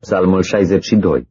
Psalmul 62.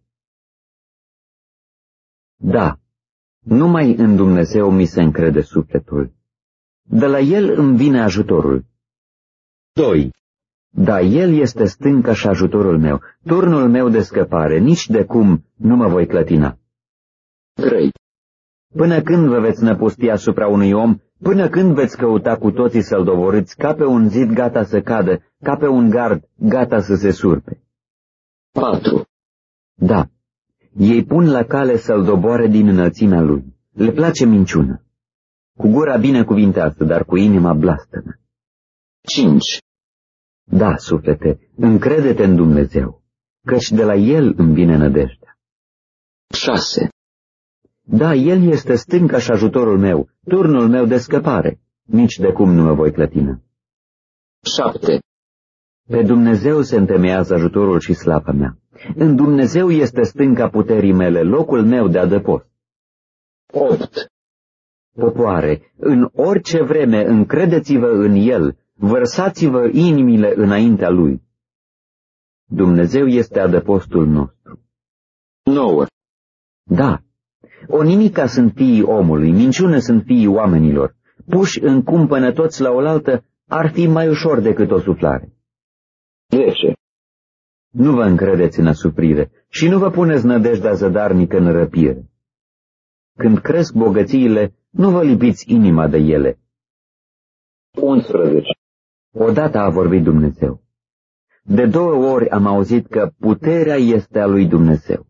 Da, numai în Dumnezeu mi se încrede sufletul. De la El îmi vine ajutorul. 2. Da, El este stânca și ajutorul meu, turnul meu de scăpare, nici de cum nu mă voi clătina. 3. Până când vă veți năpusti asupra unui om, până când veți căuta cu toții să-l dovorâți, ca pe un zid gata să cadă, ca pe un gard gata să se surpe. 4. Da, ei pun la cale să-l doboare din înălțimea lui. Le place minciună. Cu gura binecuvintează, dar cu inima blastămă. 5. Da, suflete, încrede-te în Dumnezeu, căci de la El îmi vine nădejdea. 6. Da, El este stânca și ajutorul meu, turnul meu de scăpare, nici de cum nu mă voi clătina. 7. Pe Dumnezeu se întemeiază ajutorul și slava mea. În Dumnezeu este stânca puterii mele, locul meu de adăpost. 8. Popoare, în orice vreme încredeți-vă în El, vărsați-vă inimile înaintea Lui. Dumnezeu este adăpostul nostru. 9. Da, o nimica sunt fiii omului, minciună sunt fiii oamenilor. Puși în cumpănă toți la oaltă, ar fi mai ușor decât o suflare. 10. Nu vă încredeți în asuprire și nu vă puneți nădejdea zădarnică în răpire. Când cresc bogățiile, nu vă lipiți inima de ele. 11. Odată a vorbit Dumnezeu. De 2 ori am auzit că puterea este a lui Dumnezeu.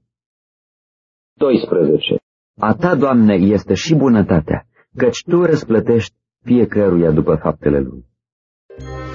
12. A ta, Doamne, este și bunătatea, căci Tu răsplătești fiecăruia după faptele lui.